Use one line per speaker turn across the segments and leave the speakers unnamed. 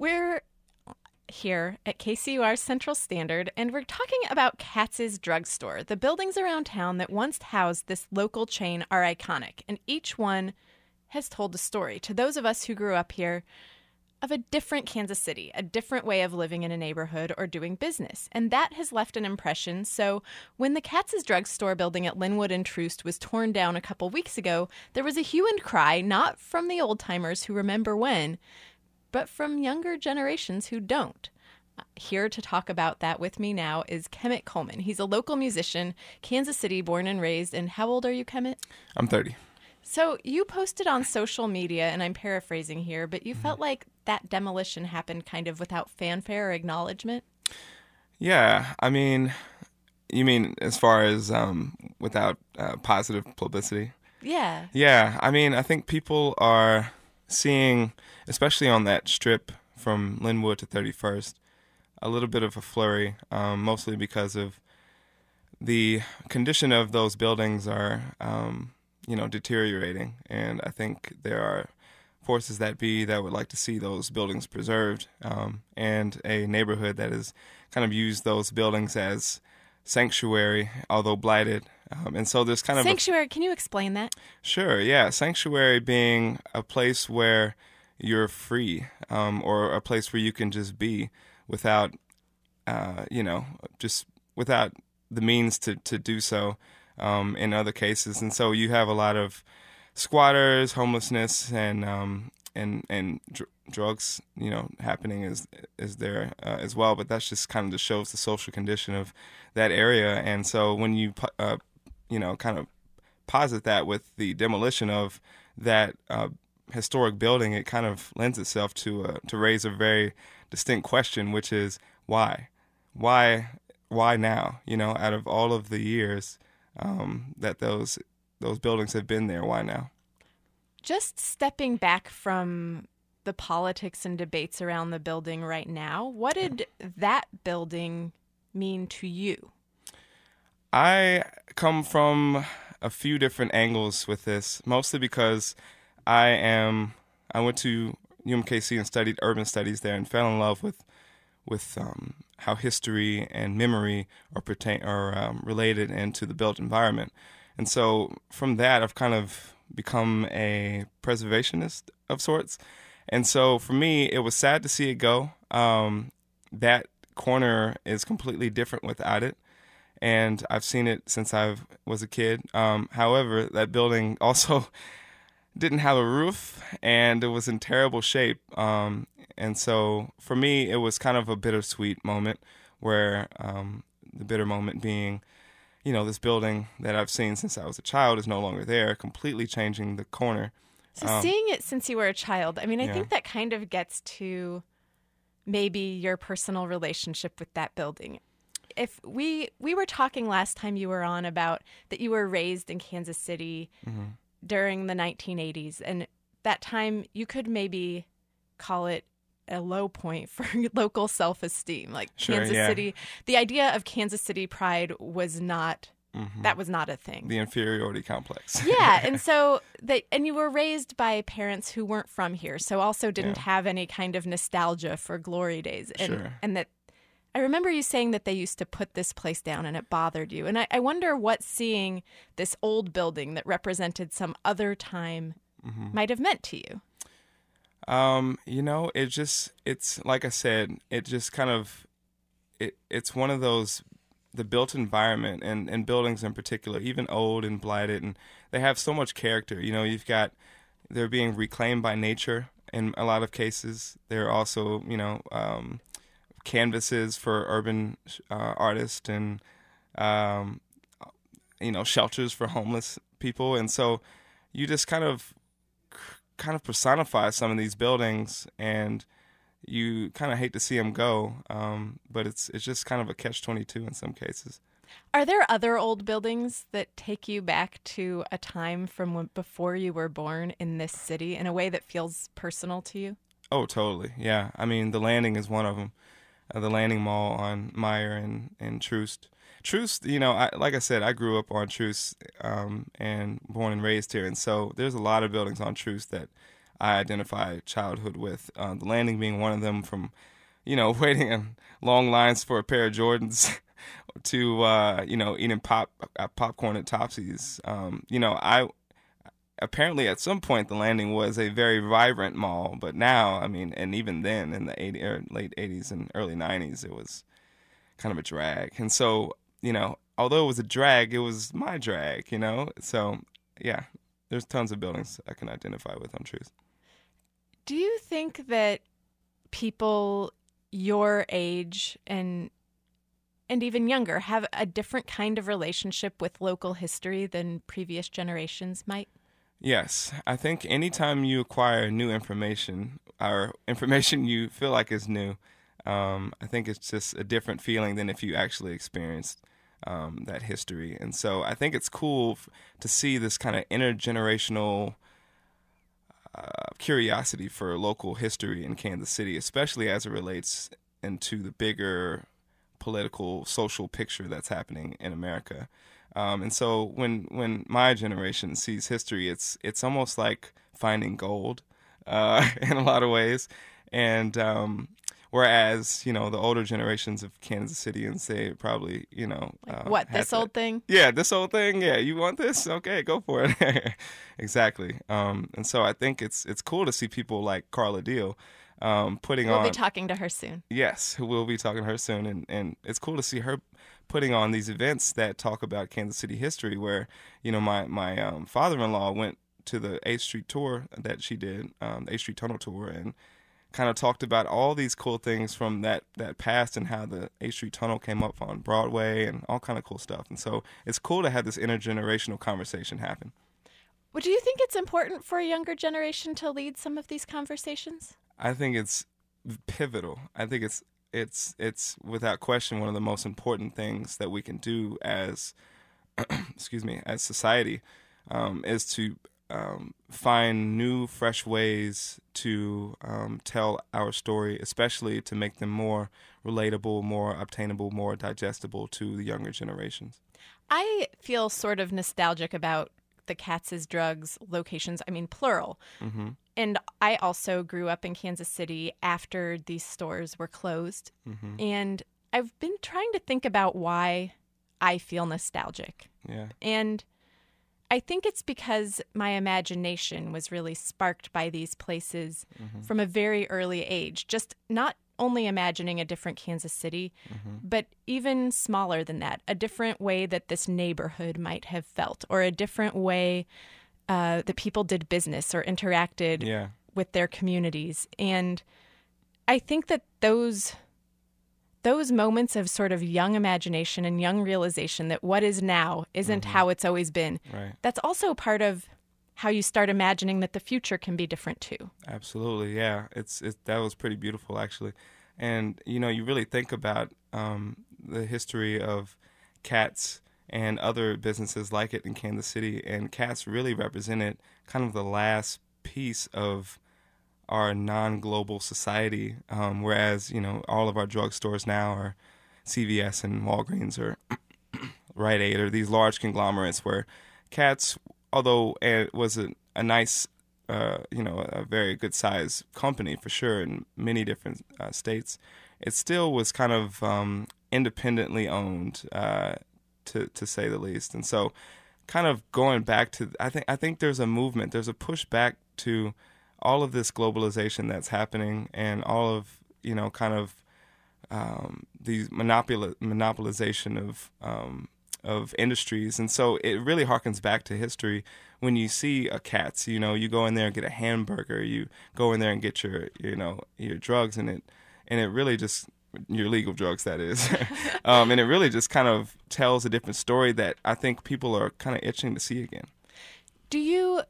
We're here at KCUR Central Standard, and we're talking about Katz's Drugstore. The buildings around town that once housed this local chain are iconic, and each one has told a story to those of us who grew up here of a different Kansas City, a different way of living in a neighborhood or doing business. And that has left an impression. So when the Katz's Drugstore building at Linwood and Troost was torn down a couple weeks ago, there was a hue and cry, not from the old-timers who remember when, but from younger generations who don't. Here to talk about that with me now is Kemet Coleman. He's a local musician, Kansas City born and raised. And how old are you, Kemet?
I'm 30.
So you posted on social media, and I'm paraphrasing here, but you felt like that demolition happened kind of without fanfare or acknowledgement?
Yeah, I mean, you mean as far as without positive publicity?
Yeah.
Yeah, I mean, I think people are seeing, especially on that strip from Linwood to 31st, a little bit of a flurry, mostly because of the condition of those buildings are, deteriorating. And I think there are forces that would like to see those buildings preserved, and a neighborhood that has kind of used those buildings as sanctuary, although blighted. And so there's kind of
sanctuary. Can you explain that?
Sure, yeah. Sanctuary being a place where you're free, or a place where you can just be without, just without the means to do so in other cases. And so you have a lot of squatters, homelessness, and drugs, happening is there as well. But that's just kind of just shows the social condition of that area. And so when you kind of posit that with the demolition of that historic building, it kind of lends itself to raise a very distinct question, which is why now? Out of all of the years that those buildings have been there, why now?
Just stepping back from the politics and debates around the building right now, what did that building mean to you?
I come from a few different angles with this, mostly because I went to UMKC and studied urban studies there and fell in love with how history and memory are related into the built environment. And so from that, I've kind of become a preservationist of sorts. And so for me, it was sad to see it go. That corner is completely different without it. And I've seen it since I was a kid. However, that building also didn't have a roof, and it was in terrible shape. And so for me, it was kind of a bittersweet moment where the bitter moment being, this building that I've seen since I was a child is no longer there, completely changing the corner.
So seeing it since you were a child, I
Yeah.
think that kind of gets to maybe your personal relationship with that building. If we were talking last time you were on about that you were raised in Kansas City during the 1980s, and that time you could maybe call it a low point for local self-esteem. Like
Sure,
Kansas
yeah.
City, the idea of Kansas City pride was not, that was not a thing.
The inferiority complex.
Yeah, and so and you were raised by parents who weren't from here, so also didn't have any kind of nostalgia for glory days. And
Sure.
and that I remember you saying that they used to put this place down and it bothered you. And I wonder what seeing this old building that represented some other time might have meant to you.
It's like I said, it just kind of, it's one of those, the built environment and buildings in particular, even old and blighted, and they have so much character. They're being reclaimed by nature in a lot of cases. They're also, canvases for urban artists and, shelters for homeless people. And so you just kind of personify some of these buildings, and you kind of hate to see them go, but it's just kind of a catch-22 in some cases.
Are there other old buildings that take you back to a time from before you were born in this city in a way that feels personal to you?
Oh, totally, yeah. I mean, the Landing is one of them. The Landing Mall on Meyer and Troost. Troost, like I said, I grew up on Troost and born and raised here, and so there's a lot of buildings on Troost that I identify childhood with. The Landing being one of them, from waiting in long lines for a pair of Jordans to eating popcorn at Topsy's. I apparently at some point the Landing was a very vibrant mall, but now, I mean, and even then in the late 80s and early 90s, it was kind of a drag. And so, although it was a drag, it was my drag, So, yeah, there's tons of buildings I can identify with on Truth.
Do you think that people your age and even younger have a different kind of relationship with local history than previous generations might?
Yes. I think anytime you acquire new information or information you feel like is new, I think it's just a different feeling than if you actually experienced that history. And so I think it's cool to see this kind of intergenerational curiosity for local history in Kansas City, especially as it relates into the bigger political, social picture that's happening in America. And so when my generation sees history, it's almost like finding gold in a lot of ways. And whereas, the older generations of Kansas Cityans, they probably,
this old thing?
Yeah, this old thing. Yeah, you want this? Okay, go for it. Exactly. And so I think it's cool to see people like Carla Deal putting on...
We'll be talking to her soon.
Yes, we'll be talking to her soon. And it's cool to see her putting on these events that talk about Kansas City history, where, my father-in-law went to the 8th Street tour that she did, the 8th Street Tunnel tour, and kind of talked about all these cool things from that past and how the 8th Street Tunnel came up on Broadway and all kind of cool stuff. And so it's cool to have this intergenerational conversation happen.
Well, do you think it's important for a younger generation to lead some of these conversations?
I think it's pivotal. I think it's without question one of the most important things that we can do as as society, is to find new, fresh ways to tell our story, especially to make them more relatable, more obtainable, more digestible to the younger generations.
I feel sort of nostalgic about the Katz's Drugs locations, I mean, plural.
Mm-hmm.
And I also grew up in Kansas City after these stores were closed.
Mm-hmm.
And I've been trying to think about why I feel nostalgic.
Yeah.
And I think it's because my imagination was really sparked by these places from a very early age. Just not only imagining a different Kansas City, but even smaller than that, a different way that this neighborhood might have felt, or a different way that people did business or interacted with their communities. And I think that those moments of sort of young imagination and young realization that what is now isn't how it's always been, that's also part of how you start imagining that the future can be different too.
Absolutely, yeah. That was pretty beautiful, actually. And, you really think about the history of Katz and other businesses like it in Kansas City, and Katz really represented kind of the last piece of our non-global society, whereas, all of our drugstores now are CVS and Walgreens or Rite Aid, or these large conglomerates, where Katz, although it was a nice, a very good size company for sure in many different states, it still was kind of independently owned, to say the least. And so kind of going back to, I think there's a movement, there's a push back to all of this globalization that's happening, and all of, these monopolization of industries. And so it really harkens back to history when you see a Katz. You go in there and get a hamburger, you go in there and get your drugs, and it really just, your legal drugs, that is. And it really just kind of tells a different story that I think people are kind of itching to see again.
Do you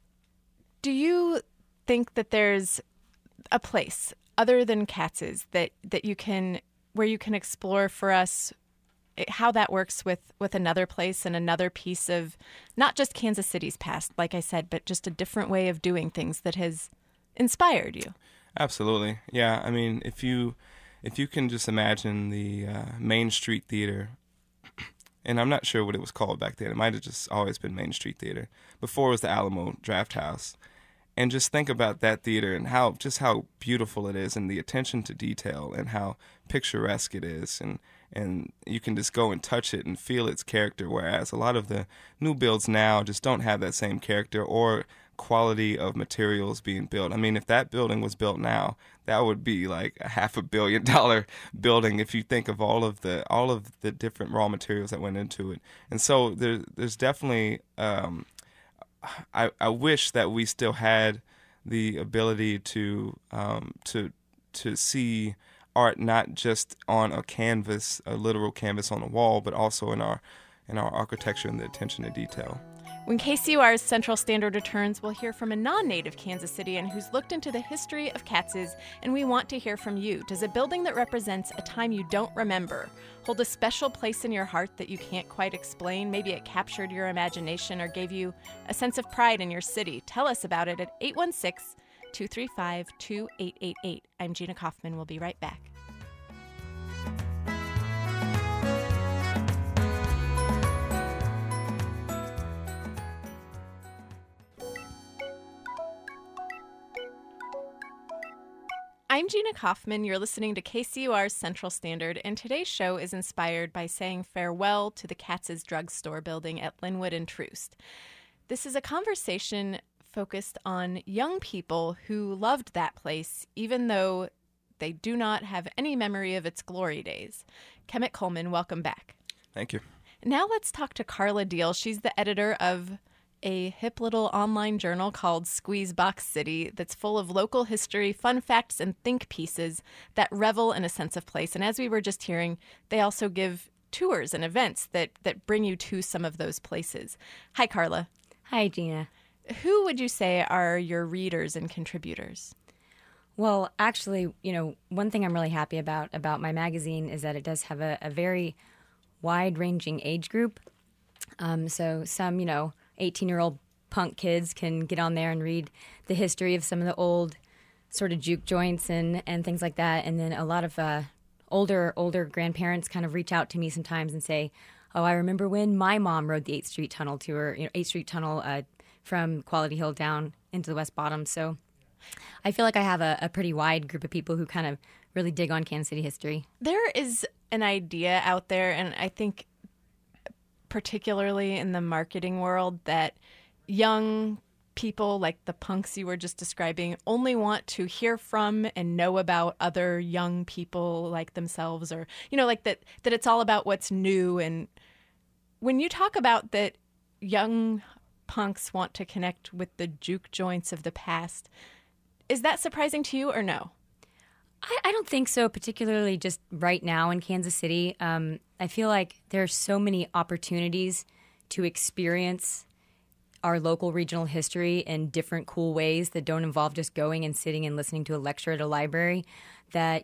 think that there's a place other than Katz's that you can, where you can explore for us how that works with another place and another piece of not just Kansas City's past, like I said, but just a different way of doing things that has inspired you? Absolutely.
Yeah. I mean, if you can just imagine the Main Street Theater, and I'm not sure what it was called back then. It might have just always been Main Street Theater. Before it was the Alamo Draft House. And just think about that theater and how beautiful it is, and the attention to detail, and how picturesque it is, and you can just go and touch it and feel its character, whereas a lot of the new builds now just don't have that same character or quality of materials being built. I mean, if that building was built now, that would be like a $500 million building if you think of all of the different raw materials that went into it. And so there's definitely I wish that we still had the ability to see art not just on a canvas, a literal canvas on a wall, but also in our architecture and the attention to detail.
When KCUR's Central Standard returns, we'll hear from a non-native Kansas Citian who's looked into the history of Katz's, and we want to hear from you. Does a building that represents a time you don't remember hold a special place in your heart that you can't quite explain? Maybe it captured your imagination or gave you a sense of pride in your city. Tell us about it at 816-235-2888. I'm Gina Kaufman. We'll be right back. I'm Gina Kaufman. You're listening to KCUR's Central Standard, and today's show is inspired by saying farewell to the Katz's Drugstore building at Linwood and Troost. This is a conversation focused on young people who loved that place, even though they do not have any memory of its glory days. Kemet Coleman, welcome back.
Thank you.
Now let's talk to Carla Deal. She's the editor of a hip little online journal called Squeezebox City that's full of local history, fun facts, and think pieces that revel in a sense of place. And as we were just hearing, they also give tours and events that bring you to some of those places. Hi, Carla.
Hi, Gina.
Who would you say are your readers and contributors?
Well, actually, one thing I'm really happy about my magazine is that it does have a very wide-ranging age group. So some, 18-year-old punk kids can get on there and read the history of some of the old sort of juke joints and things like that. And then a lot of older grandparents kind of reach out to me sometimes and say, oh, I remember when my mom rode the 8th Street Tunnel tour, 8th Street Tunnel from Quality Hill down into the West Bottom. So I feel like I have a pretty wide group of people who kind of really dig on Kansas City history.
There is an idea out there, and I think particularly in the marketing world, that young people like the punks you were just describing only want to hear from and know about other young people like themselves, or, like that it's all about what's new. And when you talk about that young punks want to connect with the juke joints of the past, is that surprising to you or no?
I don't think so, particularly just right now in Kansas City. I feel like there are so many opportunities to experience our local regional history in different cool ways that don't involve just going and sitting and listening to a lecture at a library, that,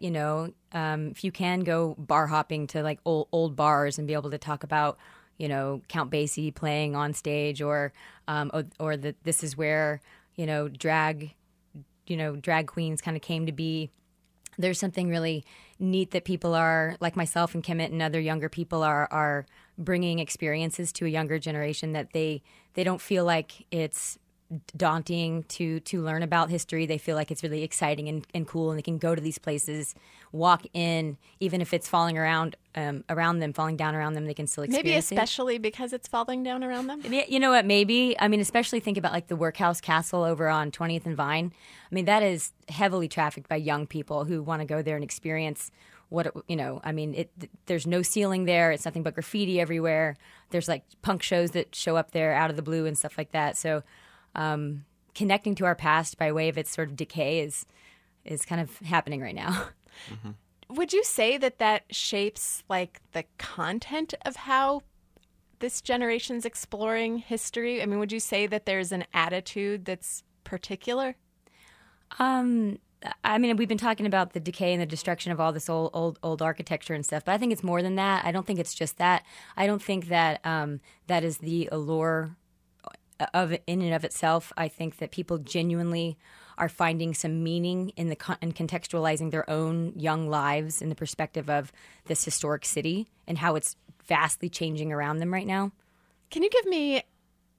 if you can go bar hopping to like old bars and be able to talk about, Count Basie playing on stage, or that this is where, drag queens kind of came to be. There's something really neat that people are, like myself and Kemet and other younger people, are bringing experiences to a younger generation that they don't feel like it's daunting to learn about history. They feel like it's really exciting and cool, and they can go to these places, walk in, even if it's falling around them, falling down around them, they can still experience it.
Maybe especially because it's falling down around them?
You know what, maybe. I mean, especially think about like the Workhouse Castle over on 20th and Vine. I mean, that is heavily trafficked by young people who want to go there and experience there's no ceiling there. It's nothing but graffiti everywhere. There's like punk shows that show up there out of the blue and stuff like that. So connecting to our past by way of its sort of decay is kind of happening right now.
Mm-hmm. Would you say that shapes like the content of how this generation's exploring history? I mean, would you say that there's an attitude that's particular?
We've been talking about the decay and the destruction of all this old architecture and stuff, but I think it's more than that. I don't think it's just that. I don't think that that is the allure of it in and of itself. I think that people genuinely are finding some meaning in contextualizing their own young lives in the perspective of this historic city and how it's vastly changing around them right now.
Can you give me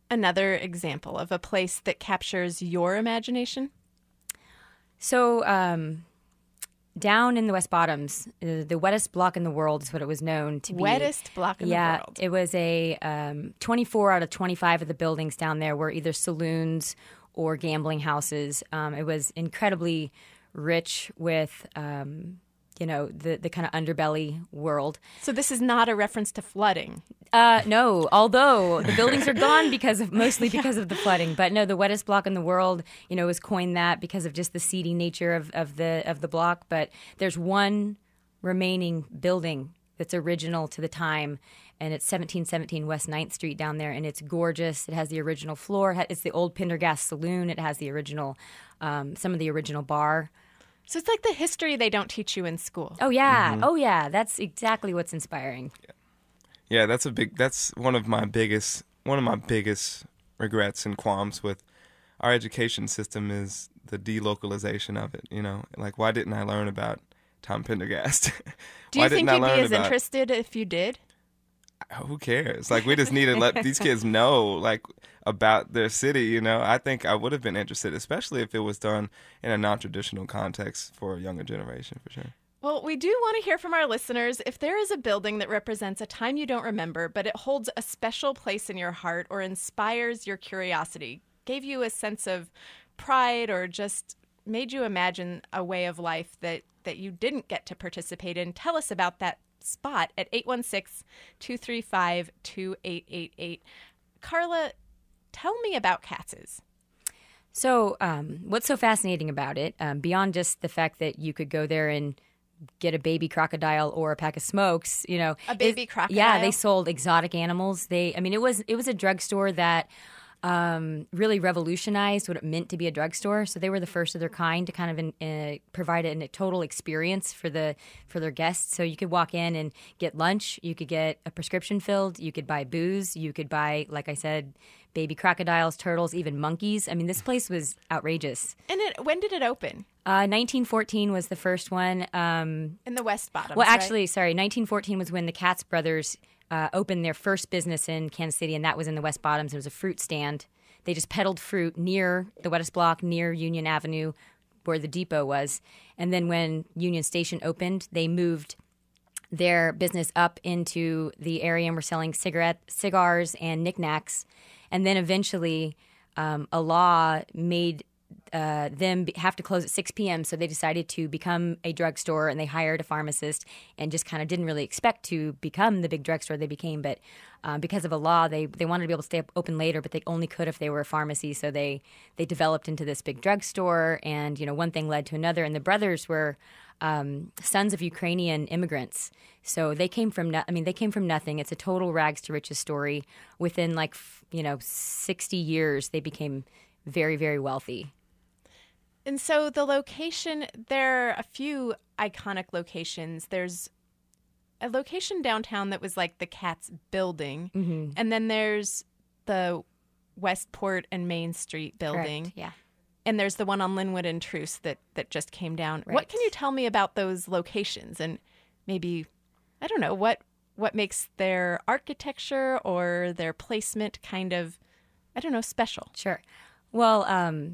another example of a place that captures your imagination?
So, down in the West Bottoms, the wettest block in the world is what it was known to be.
Wettest block in the world.
It was a 24 out of 25 of the buildings down there were either saloons or gambling houses. It was incredibly rich with, the kind of underbelly world.
So this is not a reference to flooding.
No, although the buildings are gone mostly because of the flooding. But no, the wettest block in the world, was coined that because of just the seedy nature of the block. But there's one remaining building that's original to the time, and it's 1717 West 9th Street down there, and it's gorgeous. It has the original floor. It's the old Pendergast Saloon. It has the original, some of the original bar.
So it's like the history they don't teach you in school.
Oh yeah, oh yeah. That's exactly what's inspiring.
Yeah, that's one of my biggest regrets and qualms with our education system is the delocalization of it. Like why didn't I learn about Tom Pendergast?
Do you think you'd be as interested if you did?
Who cares? Like we just need to let these kids know like about their city. I think I would have been interested, especially if it was done in a non-traditional context for a younger generation, for sure.
Well, we do want to hear from our listeners. If there is a building that represents a time you don't remember, but it holds a special place in your heart or inspires your curiosity, gave you a sense of pride or just made you imagine a way of life that you didn't get to participate in, tell us about that spot at 816-235-2888. Carla, tell me about Katz's.
So what's so fascinating about it, beyond just the fact that you could go there and get a baby crocodile or a pack of smokes,
a baby crocodile.
Yeah, they sold exotic animals. It was a drugstore that really revolutionized what it meant to be a drugstore. So they were the first of their kind to kind of provide a total experience for their guests. So you could walk in and get lunch, you could get a prescription filled, you could buy booze, you could buy, like I said, baby crocodiles, turtles, even monkeys. I mean, this place was outrageous.
And when did it open?
1914 was the first one.
In the West Bottoms,
well, actually, sorry, 1914 was when the Katz brothers opened their first business in Kansas City, and that was in the West Bottoms. It was a fruit stand. They just peddled fruit near the wettest block, near Union Avenue, where the depot was. And then when Union Station opened, they moved their business up into the area and were selling cigars, and knickknacks. And then eventually a law made them have to close at 6 p.m., so they decided to become a drugstore, and they hired a pharmacist and just kind of didn't really expect to become the big drugstore they became. But because of a law, they wanted to be able to stay open later, but they only could if they were a pharmacy, so they developed into this big drugstore, and one thing led to another. And the brothers were sons of Ukrainian immigrants. So they came from nothing. It's a total rags to riches story. Within 60 years, they became very, very wealthy.
And so the location, there are a few iconic locations. There's a location downtown that was like the Katz building. Mm-hmm. And then there's the Westport and Main Street building.
Correct. Yeah.
And there's the one on Linwood and Troost that just came down.
Right.
What can you tell me about those locations? And maybe, I don't know, what makes their architecture or their placement kind of, I don't know, special?
Sure. Well,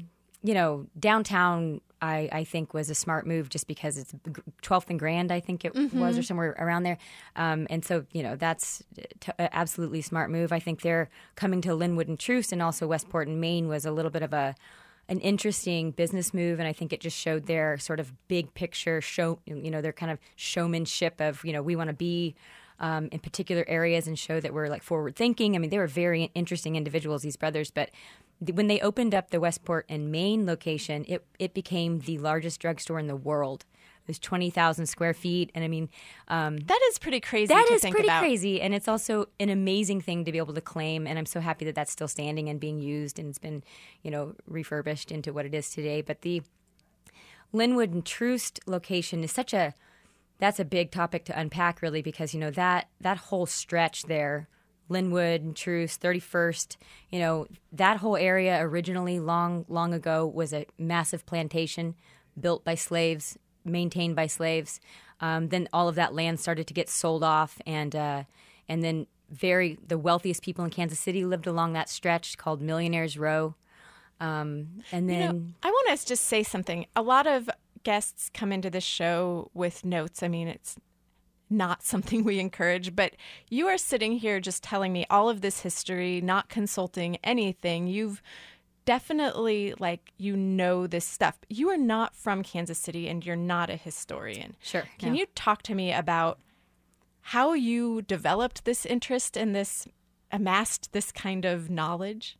downtown, I think, was a smart move just because it's 12th and Grand, I think it was, or somewhere around there. And so, that's absolutely a smart move. I think they're coming to Linwood and Troost and also Westport and Main was a little bit of an interesting business move, and I think it just showed their sort of big picture their kind of showmanship of, we want to be in particular areas and show that we're like forward thinking. I mean, they were very interesting individuals, these brothers, but when they opened up the Westport and Main location, it became the largest drugstore in the world. It was 20,000 square feet, and I mean,
that is pretty crazy.
That is pretty crazy, and it's also an amazing thing to be able to claim. And I'm so happy that that's still standing and being used, and it's been, refurbished into what it is today. But the Linwood and Troost location is that's a big topic to unpack, really, because that whole stretch there. Linwood and Troost, 31st, that whole area originally long ago was a massive plantation built by slaves, maintained by slaves. Then all of that land started to get sold off, and then the wealthiest people in Kansas City lived along that stretch called Millionaires Row. And then
I want to just say something. A lot of guests come into this show with notes. I mean, it's not something we encourage, but you are sitting here just telling me all of this history, not consulting anything. You've definitely, this stuff. But you are not from Kansas City and you're not a historian.
Sure.
Can you talk to me about how you developed this interest and amassed this kind of knowledge?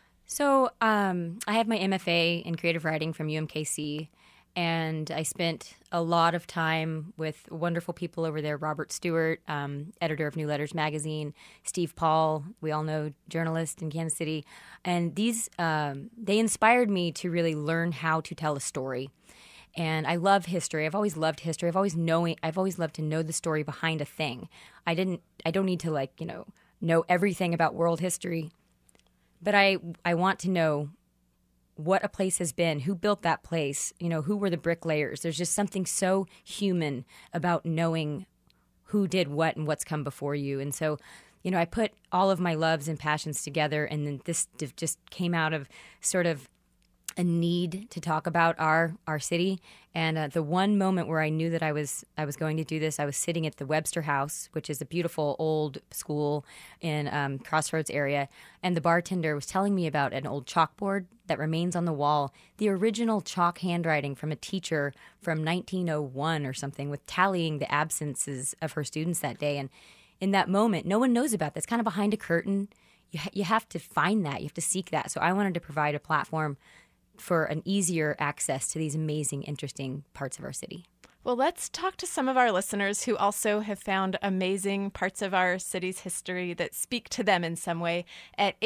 So I have my MFA in creative writing from UMKC, and I spent a lot of time with wonderful people over there. Robert Stewart, editor of New Letters magazine, Steve Paul, we all know, journalist in Kansas City. And these they inspired me to really learn how to tell a story. And I love history. I've always loved history. I've always loved to know the story behind a thing. I don't need to know everything about world history, but I want to know what a place has been, who built that place, who were the bricklayers. There's just something so human about knowing who did what and what's come before you. And so, I put all of my loves and passions together, and then this just came out of sort of a need to talk about our city. And the one moment where I knew that I was going to do this, I was sitting at the Webster House, which is a beautiful old school in Crossroads area, and the bartender was telling me about an old chalkboard that remains on the wall, the original chalk handwriting from a teacher from 1901 or something, with tallying the absences of her students that day. And in that moment, no one knows about this. Kind of behind a curtain. You have to find that. You have to seek that. So I wanted to provide a platform for an easier access to these amazing, interesting parts of our city.
Well, let's talk to some of our listeners who also have found amazing parts of our city's history that speak to them in some way at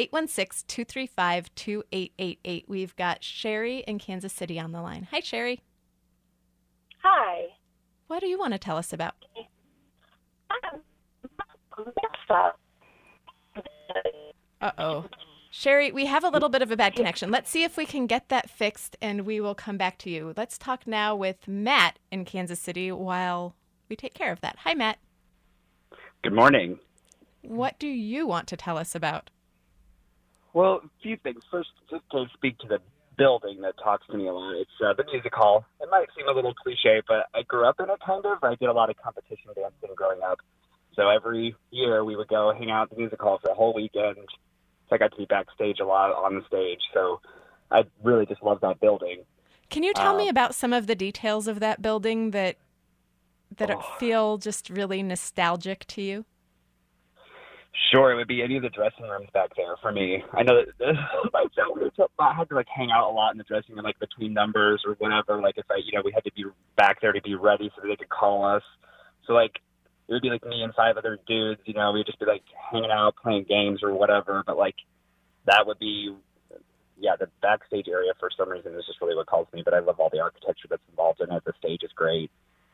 816-235-2888. We've got Sherry in Kansas City on the line. Hi, Sherry.
Hi.
What do you want to tell us about? Uh-oh. Sherry, we have a little bit of a bad connection. Let's see if we can get that fixed, and we will come back to you. Let's talk now with Matt in Kansas City while we take care of that. Hi, Matt.
Good morning.
What do you want to tell us about?
Well, a few things. First, just to speak to the building that talks to me a lot. It's the music hall. It might seem a little cliche, but I grew up in it kind of. I did a lot of competition dancing growing up. So every year we would go hang out at the music hall for a whole weekend. So I got to be backstage a lot on the stage. So I really just love that building.
Can you tell me about some of the details of that building that feel just really nostalgic to you?
Sure, it would be any of the dressing rooms back there for me. I know that I had to hang out a lot in the dressing room, between numbers or whatever. If we had to be back there to be ready so that they could call us. So it would be me and 5 other dudes, we'd just be hanging out, playing games or whatever. But that would be, the backstage area for some reason is just really what calls me. But I love all the architecture that's involved in it. The stage is great.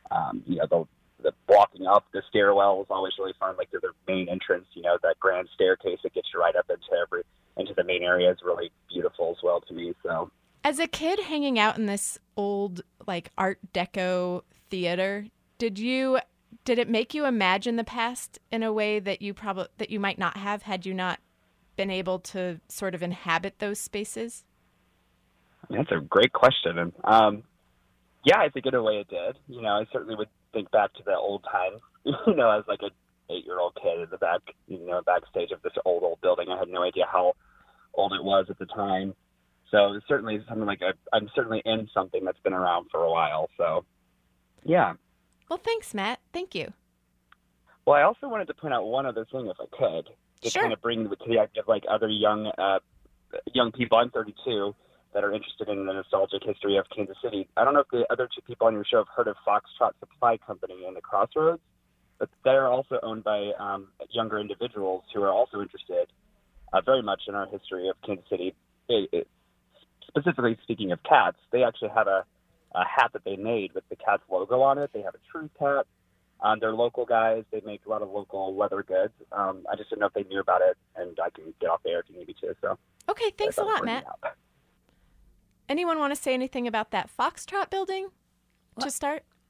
The walking up the stairwell is always really fun. The main entrance, that grand staircase that gets you right up into the main area is really beautiful as well to me. So,
as a kid hanging out in this old Art Deco theater, did it make you imagine the past in a way that you might not have had you not been able to sort of inhabit those spaces?
That's a great question. And I think in a way it did. I certainly would think back to the old times, as an 8-year-old kid in the back, backstage of this old building. I had no idea how old it was at the time. So it's certainly something I'm certainly in something that's been around for a while. So, yeah.
Well, thanks, Matt. Thank you.
Well, I also wanted to point out one other thing, if I could, to
Sure.
kind of bring to the idea of other young people. I'm 32 that are interested in the nostalgic history of Kansas City. I don't know if the other 2 people on your show have heard of Foxtrot Supply Company in the Crossroads, but they're also owned by younger individuals who are also interested very much in our history of Kansas City. Specifically speaking of cats, they actually have a hat that they made with the cat's logo on it. They have a Truth hat. They're local guys. They make a lot of local leather goods. I just didn't know if they knew about it, and I can get off the air if you need me to. So,
okay, thanks a lot, Matt. Anyone want to say anything about that Foxtrot building to start?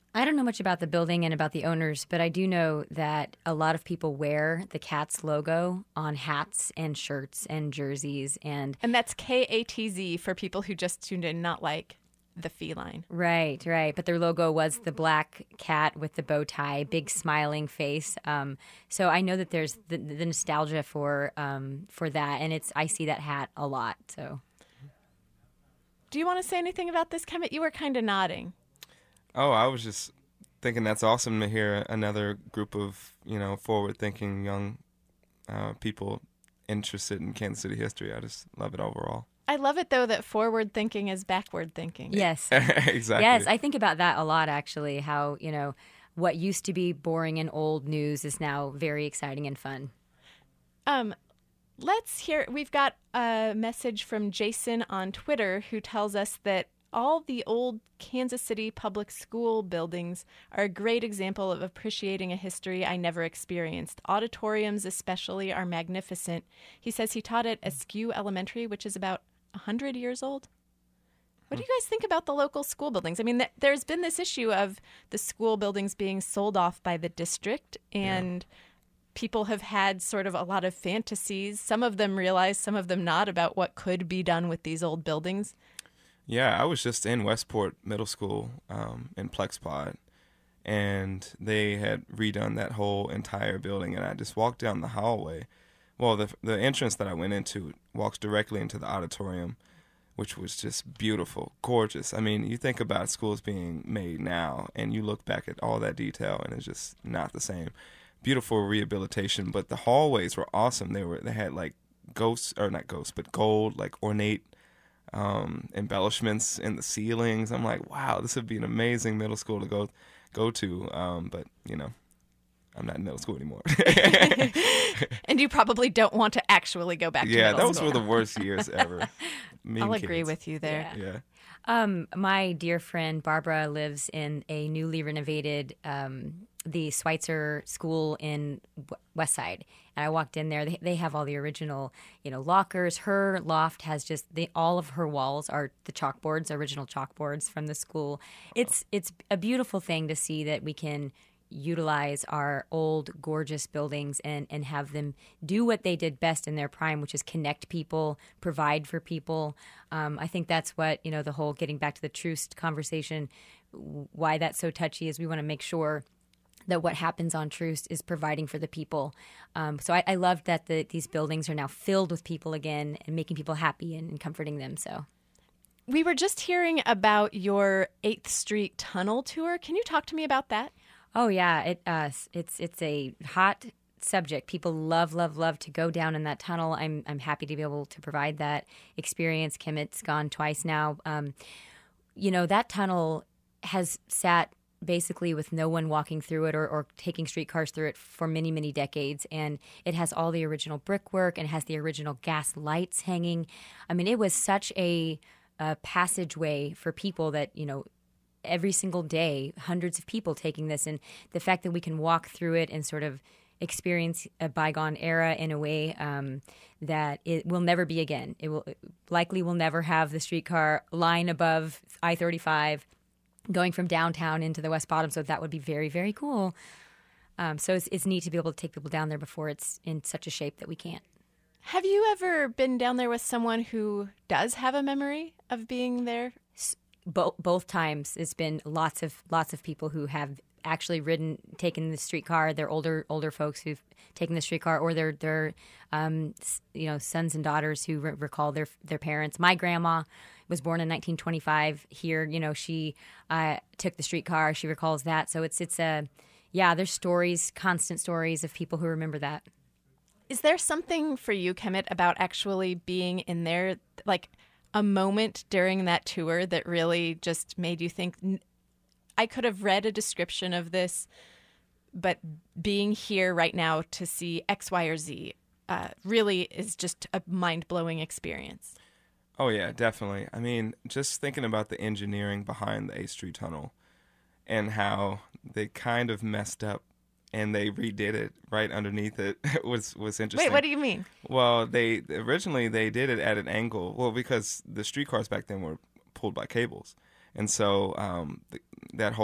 I don't know much about the building and about the owners, but I do know that a lot of people wear the Katz logo on hats and shirts and jerseys. And
that's KATZ for people who just tuned in, not like the feline.
Right. But their logo was the black cat with the bow tie, big smiling face. So I know that there's the nostalgia for that, and I see that hat a lot. So,
do you want to say anything about this, Kemet? You were kind of nodding.
Oh, I was just thinking that's awesome to hear another group of, forward-thinking young people interested in Kansas City history. I just love it overall.
I love it, though, that forward thinking is backward thinking.
Yes.
Exactly.
Yes, I think about that a lot, actually, how, what used to be boring and old news is now very exciting and fun.
Let's hear, we've got a message from Jason on Twitter who tells us that all the old Kansas City public school buildings are a great example of appreciating a history I never experienced. Auditoriums especially are magnificent. He says he taught at Askew Elementary, which is about 100 years old. What do you guys think about the local school buildings? I mean, there's been this issue of the school buildings being sold off by the district, and people have had sort of a lot of fantasies, some of them realized, some of them not, about what could be done with these old buildings.
Yeah, I was just in Westport Middle School in Plexpod, and they had redone that whole entire building, and I just walked down the hallway. Well, the entrance that I went into walks directly into the auditorium, which was just beautiful, gorgeous. I mean, you think about schools being made now, and you look back at all that detail, and it's just not the same. Beautiful rehabilitation, but the hallways were awesome. They had like gold, like ornate embellishments in the ceilings. I'm like, wow, this would be an amazing middle school to go to. But I'm not in middle school anymore.
And you probably don't want to actually go back to middle school.
Yeah, those were the worst years ever.
I'll agree with you there.
Yeah.
My dear friend Barbara lives in a newly renovated the Schweitzer School in West Side, and I walked in there. They have all the original, lockers. Her loft has just all of her walls are the chalkboards, original chalkboards from the school. It's a beautiful thing to see that we can utilize our old gorgeous buildings and have them do what they did best in their prime, which is connect people, provide for people. I think that's what, the whole getting back to the Troost conversation, why that's so touchy is we want to make sure that what happens on Troost is providing for the people. So I love that these buildings are now filled with people again and making people happy and comforting them. So
we were just hearing about your 8th Street Tunnel tour. Can you talk to me about that?
Oh yeah, it's a hot subject. People love to go down in that tunnel. I'm happy to be able to provide that experience. Kemet's gone twice now. That tunnel has sat basically with no one walking through it or taking streetcars through it for many, many decades. And it has all the original brickwork and has the original gas lights hanging. I mean, it was such a passageway for people that, every single day, hundreds of people taking this. And the fact that we can walk through it and sort of experience a bygone era in a way that it will never be again. It will never have the streetcar line above I-35 going from downtown into the West Bottom. So that would be very, very cool. So it's neat to be able to take people down there before it's in such a shape that we can't.
Have you ever been down there with someone who does have a memory of being there?
Both times. It's been lots of people who have actually taken the streetcar. They're older folks who've taken the streetcar, or their sons and daughters who recall their parents. My grandma was born in 1925 here. She took the streetcar. She recalls that. So there's stories, constant stories of people who remember that.
Is there something for you, Kemet, about actually being in there, like a moment during that tour that really just made you think, I could have read a description of this, but being here right now to see X, Y, or Z really is just a mind-blowing experience?
Oh, yeah, definitely. I mean, just thinking about the engineering behind the 8th Street Tunnel and how they kind of messed up and they redid it right underneath it was interesting.
Wait, what do you mean?
Well, they originally did it at an angle. Well, because the streetcars back then were pulled by cables. And so that whole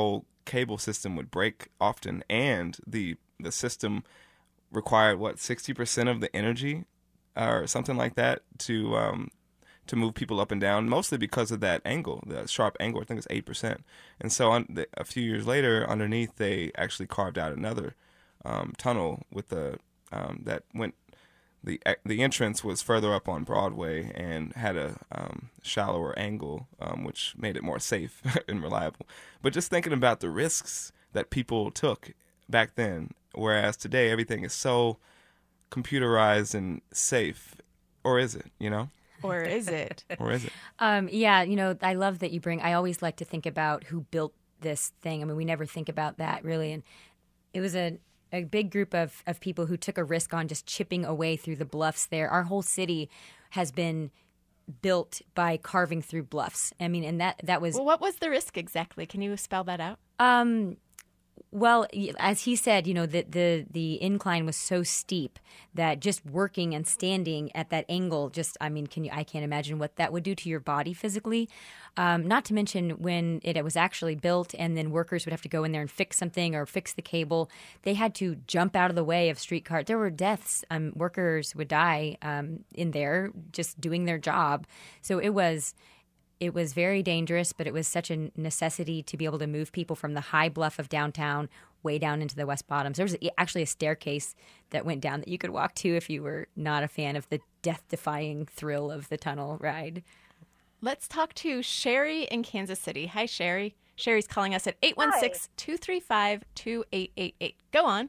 cable system would break often, and the system required 60% of the energy or something like that to move people up and down, mostly because of that angle, the sharp angle. I think it's 8%. And so a few years later, underneath, they actually carved out another tunnel with that went. The entrance was further up on Broadway and had a shallower angle, which made it more safe and reliable. But just thinking about the risks that people took back then, whereas today everything is so computerized and safe, or is it?
Or is it?
Or is it?
Yeah, I love that you bring. I always like to think about who built this thing. I mean, we never think about that really, and it was a big group of people who took a risk on just chipping away through the bluffs there. Our whole city has been built by carving through bluffs. I mean, and that was...
Well, what was the risk exactly? Can you spell that out?
Well, as he said, the incline was so steep that just working and standing at that angle, I can't imagine what that would do to your body physically. Not to mention when it was actually built and then workers would have to go in there and fix something or fix the cable, they had to jump out of the way of streetcars. There were deaths. Workers would die in there just doing their job. So it was very dangerous, but it was such a necessity to be able to move people from the high bluff of downtown way down into the West Bottoms. There was actually a staircase that went down that you could walk to if you were not a fan of the death-defying thrill of the tunnel ride.
Let's talk to Sherry in Kansas City. Hi, Sherry. Sherry's calling us at 816-235-2888. Go on.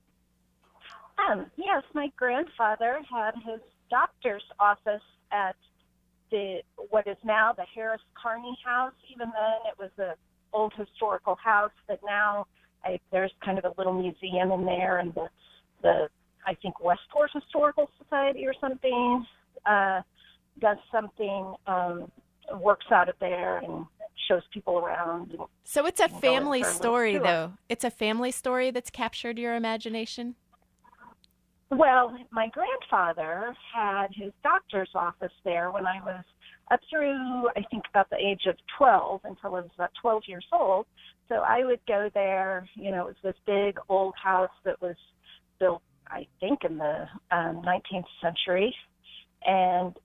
Yes, my grandfather had his doctor's office at what is now the Harris Kearney House. Even then, it was an old historical house, but now there's kind of a little museum in there, and the I think Westport Historical Society or something does something, works out of there and shows people around.
So it's a family story, though. It's a family story that's captured your imagination?
Well, my grandfather had his doctor's office there when I was up through, I think, about the age of 12, until I was about 12 years old. So I would go there. It was this big old house that was built, I think, in the 19th century. And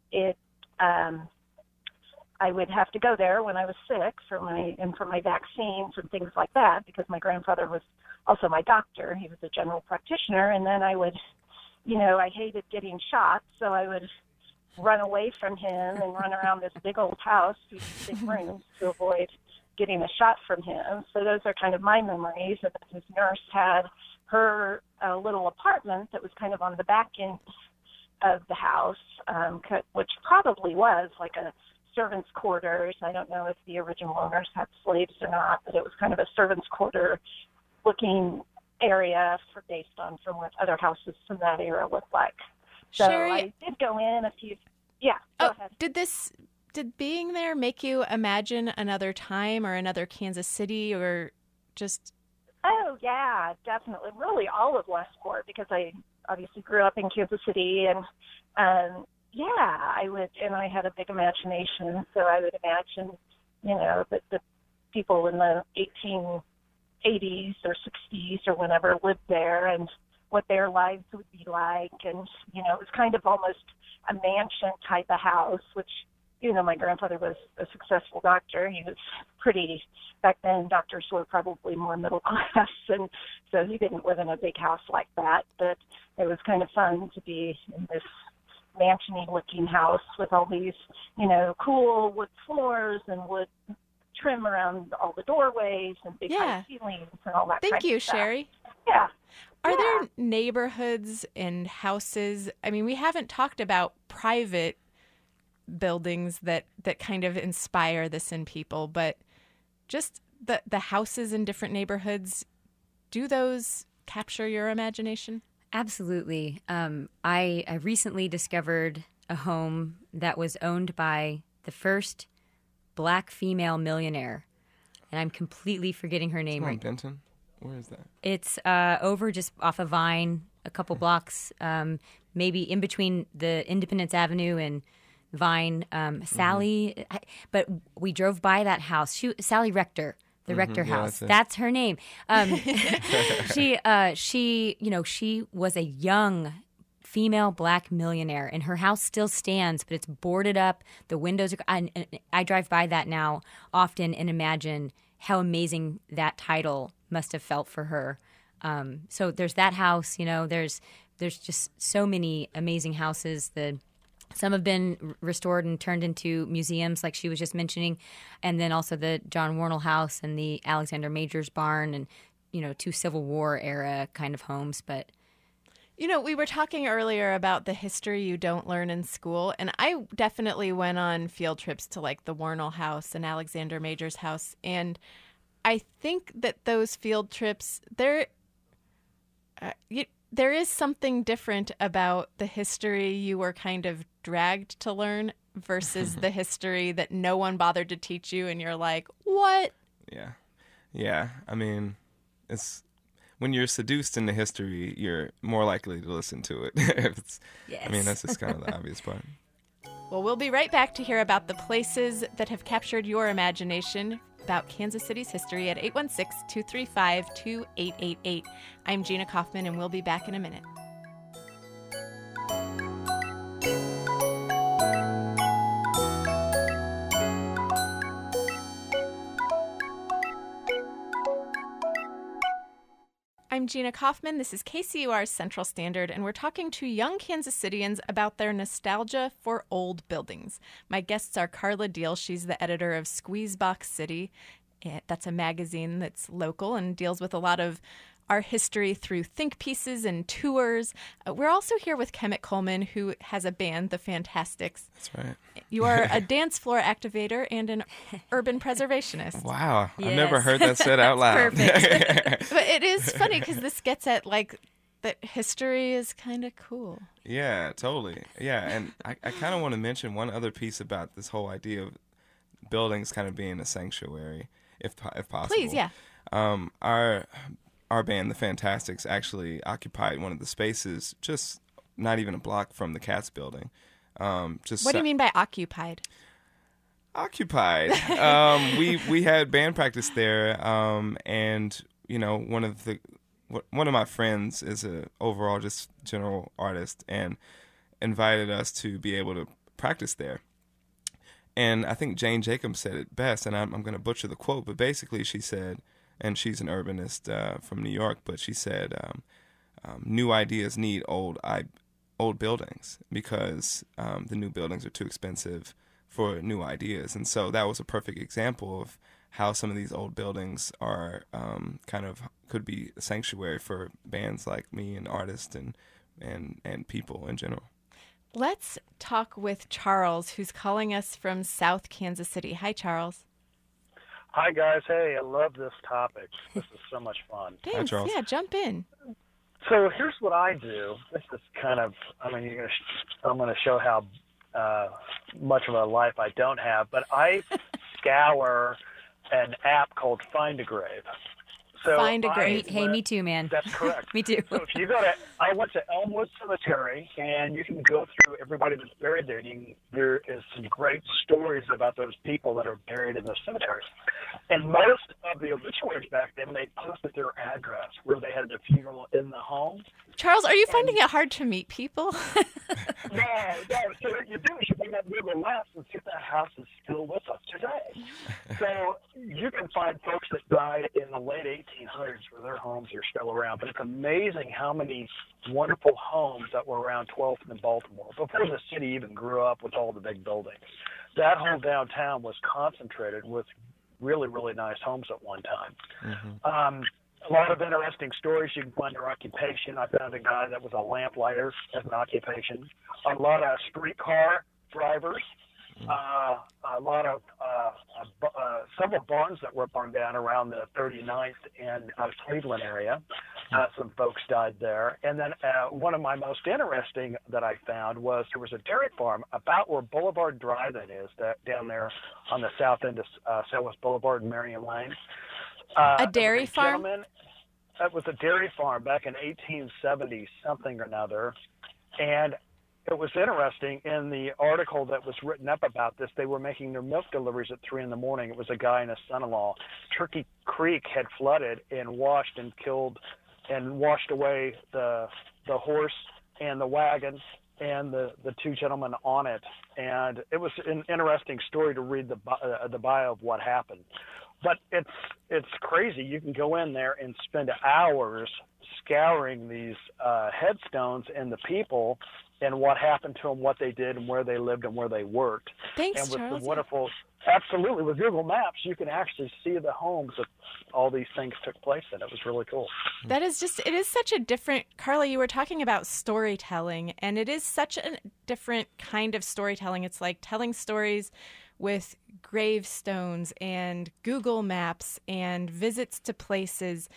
I would have to go there when I was sick for my vaccines and things like that, because my grandfather was also my doctor. He was a general practitioner. And then I would... I hated getting shot, so I would run away from him and run around this big old house through these big rooms to avoid getting a shot from him. So those are kind of my memories. And his nurse had her little apartment that was kind of on the back end of the house, which probably was like a servant's quarters. I don't know if the original owners had slaves or not, but it was kind of a servant's quarter looking area based on from what other houses from that era looked like. So
Sherry,
I did go in a few. Yeah, go ahead.
Did being there make you imagine another time or another Kansas City, or just?
Oh yeah, definitely. Really, all of Westport, because I obviously grew up in Kansas City, and I would, and I had a big imagination, so I would imagine, that the people in the 1880s or 60s or whenever lived there and what their lives would be like. And, it was kind of almost a mansion type of house, which, my grandfather was a successful doctor. He was pretty, back then doctors were probably more middle class, and so he didn't live in a big house like that. But it was kind of fun to be in this mansion-y looking house with all these, cool wood floors and wood trim around all the doorways and big high ceilings and all that.
Thank you,
stuff.
Sherry.
Yeah.
Are there neighborhoods and houses? I mean, we haven't talked about private buildings that kind of inspire this in people, but just the houses in different neighborhoods, do those capture your imagination?
Absolutely. I recently discovered a home that was owned by the first Black female millionaire, and I'm completely forgetting her name right now.
Benton? Where is that?
It's over just off of Vine, a couple blocks, maybe in between the Independence Avenue and Vine. Sally, but we drove by that house. Sally Rector, The Rector
yeah,
House.
that's it.
That's her name. She was a young female black millionaire, and her house still stands, but it's boarded up. The windows are. I drive by that now often and imagine how amazing that title must have felt for her. So there's that house. There's just so many amazing houses. Some have been restored and turned into museums, like she was just mentioning, and then also the John Warnell House and the Alexander Majors Barn, and 2 Civil War era kind of homes. But
we were talking earlier about the history you don't learn in school, and I definitely went on field trips to like the Warnell House and Alexander Majors House, and I think that those field trips there is something different about the history you were kind of dragged to learn versus the history that no one bothered to teach you, and you're like, what?
Yeah. I mean, it's when you're seduced into history, you're more likely to listen to it.
Yes.
I mean, that's just kind of the obvious part.
Well, we'll be right back to hear about the places that have captured your imagination about Kansas City's history at 816-235-2888. I'm Gina Kaufman, and we'll be back in a minute. I'm Gina Kaufman. This is KCUR's Central Standard, and we're talking to young Kansas Cityans about their nostalgia for old buildings. My guests are Carla Deal. She's the editor of Squeezebox City. That's a magazine that's local and deals with a lot of our history through think pieces and tours. We're also here with Kemet Coleman, who has a band, The Fantastics.
That's right.
You are a dance floor activator and an urban preservationist.
Wow.
Yes.
I've never heard that said out loud.
Perfect.
But it is funny because this gets at like that history is kind of cool.
Yeah, totally. Yeah, and I kind of want to mention one other piece about this whole idea of buildings kind of being a sanctuary, if possible.
Please, yeah.
Our band, The Fantastics, actually occupied one of the spaces just not even a block from the Katz building.
What do you mean by occupied?
Occupied. We had band practice there, and one of my friends is a overall just general artist and invited us to be able to practice there. And I think Jane Jacobs said it best, and I'm going to butcher the quote, but basically she said, and she's an urbanist from New York, but she said new ideas need old buildings because the new buildings are too expensive for new ideas. And so that was a perfect example of how some of these old buildings are could be a sanctuary for bands like me and artists and people in general.
Let's talk with Charles, who's calling us from South Kansas City. Hi, Charles.
Hi, guys. Hey, I love this topic. This is so much fun.
Thanks.
Charles.
Yeah, jump in.
So here's what I do. This is kind of, I'm going to show how much of a life I don't have, but I scour an app called Find a Grave. So
Find a Grave.
Hey, me too, man.
That's correct.
Me too.
So if you go to, I went to Elmwood Cemetery, and you can go through everybody that's buried there. There is some great stories about those people that are buried in those cemeteries. And most of the obituaries back then, they posted their address where they had the funeral in the home.
Charles, are you finding it hard to meet people?
No. So what you do is you bring up Google Maps and see if that house is still with us today. So you can find folks that died in the late 1800s where their homes are still around. But it's amazing how many wonderful homes that were around 12th and Baltimore before the city even grew up with all the big buildings. That whole downtown was concentrated with really, really nice homes at one time. Mm-hmm. A lot of interesting stories. You can find their occupation. I found a guy that was a lamplighter as an occupation. A lot of streetcar drivers. A lot of several barns that were burned down around the 39th and Cleveland area. Some folks died there. And then one of my most interesting that I found was there was a dairy farm about where Boulevard Drive-In is, down there on the south end of Southwest Boulevard and Marion Lane.
A dairy farm?
That was a dairy farm back in 1870-something or another. And it was interesting, in the article that was written up about this, they were making their milk deliveries at 3 in the morning. It was a guy and his son-in-law. Turkey creek had flooded and washed away the horse and the wagon and the two gentlemen on it. And it was an interesting story to read the bio of what happened. But it's crazy. You can go in there and spend hours scouring these headstones and the people and what happened to them, what they did, and where they lived and where they worked.
Thanks,
and with
Charles.
the wonderful, absolutely, with Google Maps, you can actually see the homes that all these things took place in. It was really cool.
That is it is such a different, Carla, you were talking about storytelling, and it is such a different kind of storytelling. It's like telling stories with gravestones and Google Maps and visits to places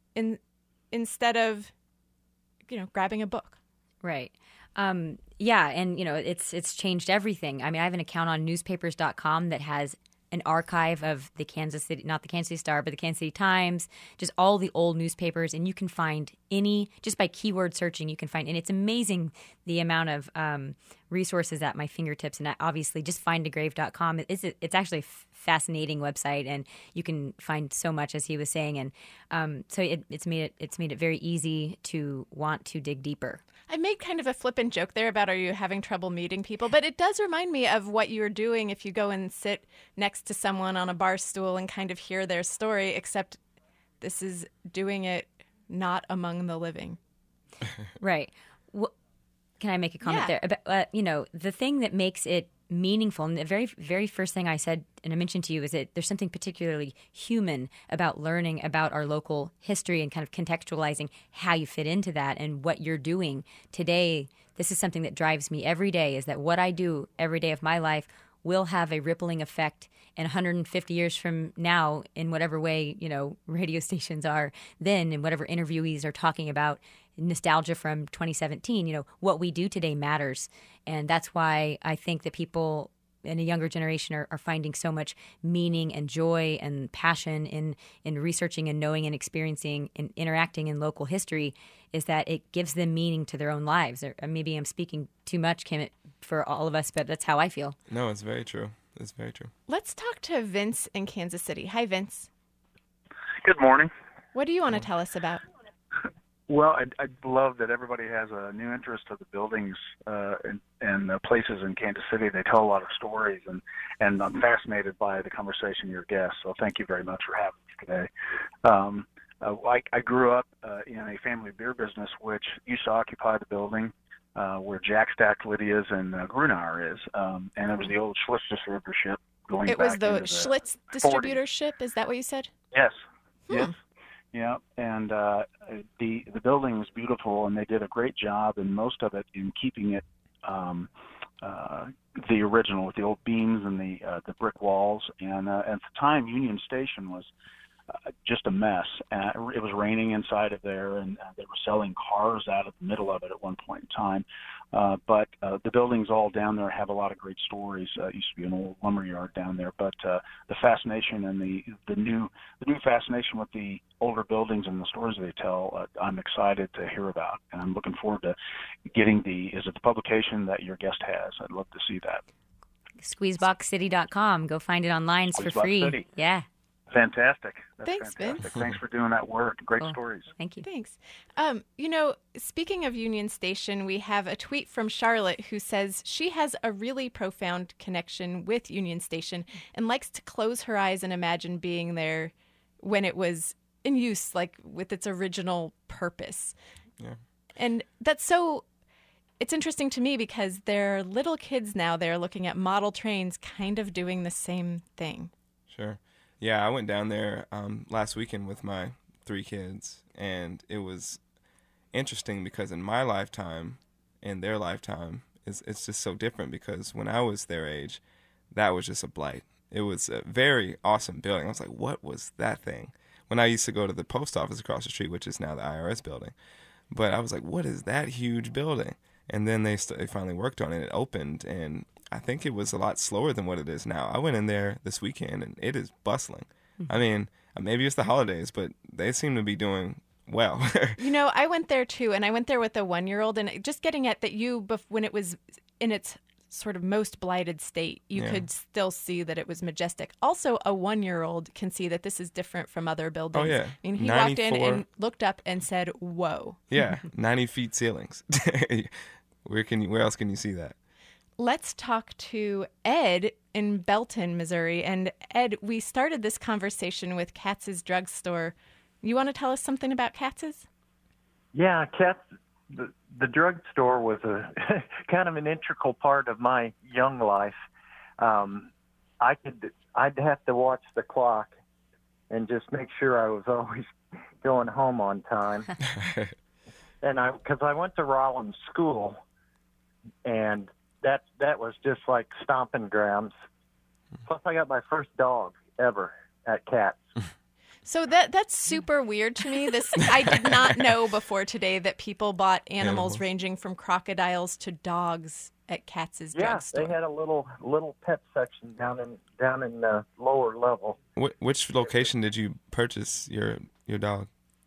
instead of, grabbing a book.
Right. Yeah, and it's changed everything. I mean, I have an account on newspapers.com that has an archive of the Kansas City, not the Kansas City Star, but the Kansas City Times, just all the old newspapers, and you can find just by keyword searching, you can find, and it's amazing the amount of resources at my fingertips. And obviously, just findagrave.com. It's actually a fascinating website, and you can find so much, as he was saying, and so it's made it very easy to want to dig deeper.
I made kind of a flippant joke there about, are you having trouble meeting people? But it does remind me of what you're doing if you go and sit next to someone on a bar stool and kind of hear their story, except this is doing it not among the living.
Right. Well, can I make a comment there? About, the thing that makes it meaningful, and the very, very first thing I said and I mentioned to you is that there's something particularly human about learning about our local history and kind of contextualizing how you fit into that and what you're doing today. This is something that drives me every day, is that what I do every day of my life will have a rippling effect in 150 years from now in whatever way, radio stations are then, and whatever interviewees are talking about nostalgia from 2017. What we do today matters. And that's why I think that people in a younger generation are finding so much meaning and joy and passion in researching and knowing and experiencing and interacting in local history, is that it gives them meaning to their own lives. Or maybe I'm speaking too much, Kim, for all of us, but that's how I feel.
No, it's very true. It's very true.
Let's talk to Vince in Kansas City. Hi, Vince.
Good morning.
What do you want to tell us about?
Well, I love that everybody has a new interest of the buildings and the places in Kansas City. They tell a lot of stories, and I'm fascinated by the conversation of your guests. So thank you very much for having me today. I grew up in a family beer business, which used to occupy the building where Jack Stack, Lydia's, and Grunauer is, and it was the old Schlitz distributorship going.
It
back
was the
into
Schlitz
40s.
distributorship. Is that what you said?
Yes. Yes. Yeah, and the building was beautiful, and they did a great job, and most of it in keeping it the original with the old beams and the brick walls. And at the time, Union Station was just a mess. It was raining inside of there, and they were selling cars out of the middle of it at one point in time. But the buildings all down there have a lot of great stories. It used to be an old lumber yard down there, but the fascination and the new fascination with the older buildings and the stories they tell, I'm excited to hear about, and I'm looking forward to getting the publication that your guest has. I'd love to see that.
Squeezeboxcity.com. Go find it online. It's for free.
City.
Yeah.
Fantastic. That's
Thanks,
fantastic.
Vince.
Thanks for doing that work. Great
Cool.
stories.
Thank you.
Thanks. Speaking of Union Station, we have a tweet from Charlotte who says she has a really profound connection with Union Station and likes to close her eyes and imagine being there when it was in use, like with its original purpose.
Yeah.
And it's interesting to me because there are little kids now there looking at model trains kind of doing the same thing.
Sure. Yeah, I went down there last weekend with my 3 kids, and it was interesting because in my lifetime and their lifetime, it's just so different, because when I was their age, that was just a blight. It was a very awesome building. I was like, what was that thing? When I used to go to the post office across the street, which is now the IRS building. But I was like, what is that huge building? And then they finally worked on it. It opened, and I think it was a lot slower than what it is now. I went in there this weekend, and it is bustling. I mean, maybe it's the holidays, but they seem to be doing well.
I went there too, and I went there with a 1-year-old, and just getting at that when it was in its sort of most blighted state, you
Yeah.
could still see that it was majestic. Also, a 1-year-old can see that this is different from other buildings.
Oh, yeah.
I mean, he walked in
94
and looked up and said, whoa.
Yeah, 90 feet ceilings. Where else can you see that?
Let's talk to Ed in Belton, Missouri. And Ed, we started this conversation with Katz's Drugstore. You want to tell us something about Katz's?
Yeah, the drugstore was a kind of an integral part of my young life. I'd have to watch the clock and just make sure I was always going home on time. And because I went to Rollins School, and that was just like stomping grounds. Plus, I got my first dog ever at Katz.
So that's super weird to me. I did not know before today that people bought animals ranging from crocodiles to dogs at Katz's Drugstore.
Yeah, they had a little pet section down in the lower level.
Which location did you purchase your dog?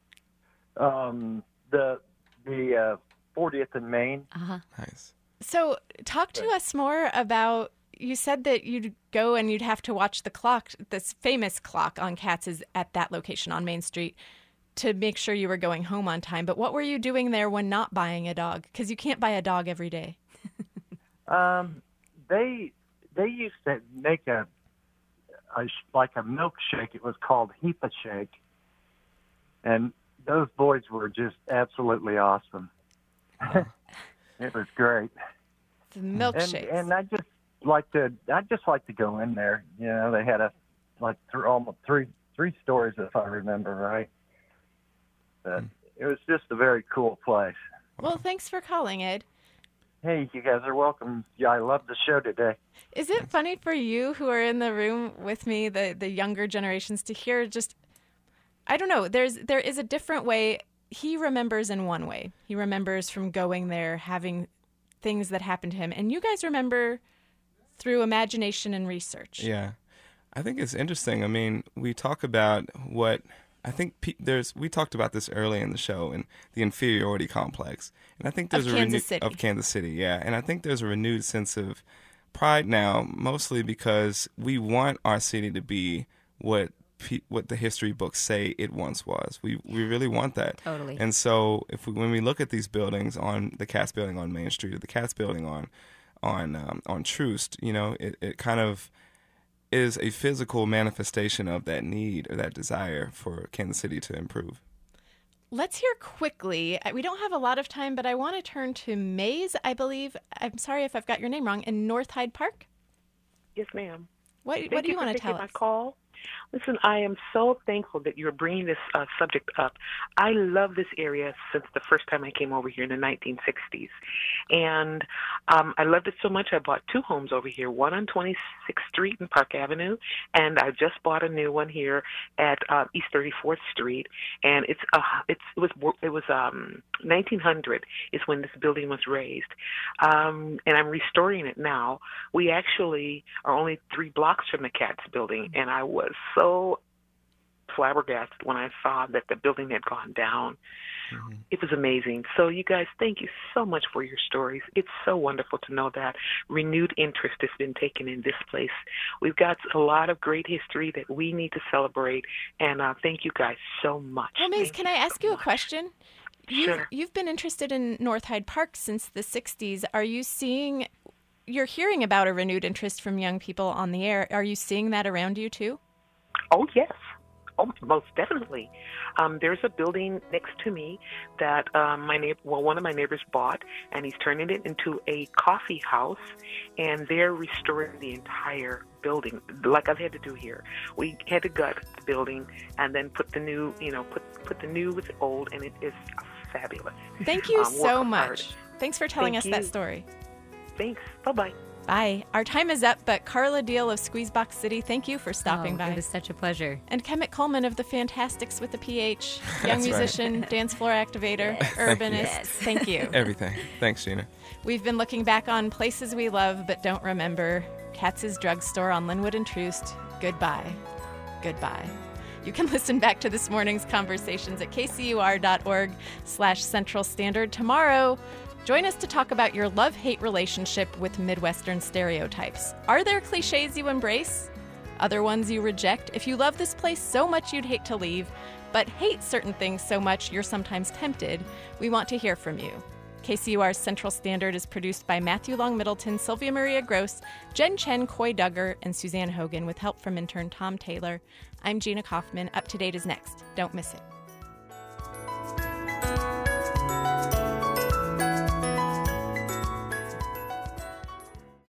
The 40th and Main.
Nice.
So talk to us more about, you said that you'd go and you'd have to watch the clock, this famous clock on Katz's at that location on Main Street, to make sure you were going home on time. But what were you doing there when not buying a dog? Because you can't buy a dog every day.
They used to make a milkshake. It was called Heapa Shake, and those boys were just absolutely awesome. It was great.
The milkshakes.
And I just like to go in there. You know, they had almost three stories, if I remember right. But it was just a very cool place.
Well, thanks for calling, Ed.
Hey, you guys are welcome. Yeah, I love the show today.
Is it funny for you who are in the room with me, the younger generations, to hear just, I don't know, there is a different way. He remembers in one way. He remembers from going there, having things that happened to him. And you guys remember through imagination and research.
Yeah. I think it's interesting. I mean, we talk about we talked about this early in the show, and the inferiority complex. And I think there's
of Kansas City,
yeah. And I think there's a renewed sense of pride now, mostly because we want our city to be what the history books say it once was. We really want that.
Totally.
And so when we look at these buildings, on the Katz building on Main Street or the Katz building on Troost, you know, it kind of is a physical manifestation of that need or that desire for Kansas City to improve.
Let's hear quickly. We don't have a lot of time, but I want to turn to Maze, I believe. I'm sorry if I've got your name wrong, in North Hyde Park.
Yes, ma'am.
What do you want to tell us?
My call. Listen, I am so thankful that you're bringing this subject up. I love this area since the first time I came over here in the 1960s. And I loved it so much I bought 2 homes over here, one on 26th Street and Park Avenue, and I just bought a new one here at East 34th Street. And it was 1900 is when this building was raised. And I'm restoring it now. We actually are only 3 blocks from the Katz building, and I was so flabbergasted when I saw that the building had gone down. Mm-hmm. It was amazing. So you guys, thank you so much for your stories. It's so wonderful to know that renewed interest has been taken in this place. We've got a lot of great history that we need to celebrate, and thank you guys so much.
Well, Maze, can I ask you a question?
Sure.
You've been interested in North Hyde Park since the 60s. You're hearing about a renewed interest from young people on the air. Are you seeing that around you too?
Oh, yes. Oh, most definitely. There's a building next to me that one of my neighbors bought, and he's turning it into a coffee house, and they're restoring the entire building, like I've had to do here. We had to gut the building and then put the new, put the new with the old, and it is fabulous.
Thank you so much. Thanks for telling us that story.
Thanks. Bye-bye.
Bye. Our time is up, but Carla Deal of Squeezebox City, thank you for stopping by.
It was such a pleasure.
And Kemet Coleman of the Fantastics with the PH, young musician, dance floor activator, urbanist.
Yes.
Thank you.
Everything. Thanks, Gina.
We've been looking back on places we love but don't remember. Katz's Drugstore on Linwood and Troost. Goodbye. Goodbye. You can listen back to this morning's conversations at kcur.org/Central Standard. Tomorrow, Join us to talk about your love-hate relationship with Midwestern stereotypes. Are there cliches you embrace? Other ones you reject? If you love this place so much you'd hate to leave, but hate certain things so much you're sometimes tempted, we want to hear from you. KCUR's Central Standard is produced by Matthew Long Middleton, Sylvia Maria Gross, Jen Chen, Coy Duggar, and Suzanne Hogan with help from intern Tom Taylor. I'm Gina Kaufman. Up to Date is next. Don't miss it.